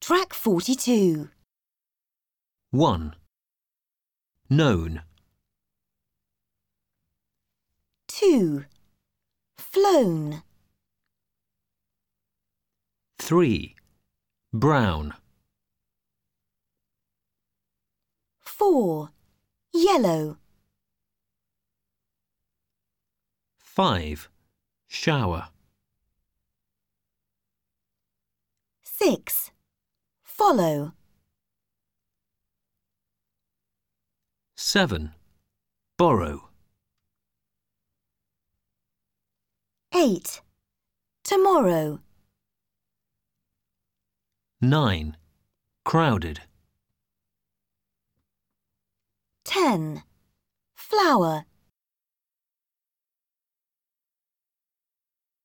Track 42. 1. Known. 2. Flown. 3. Brown. 4. Yellow. 5. Shower. 6. Follow. 7. Borrow. 8. Tomorrow. 9. Crowded. 10. Flower.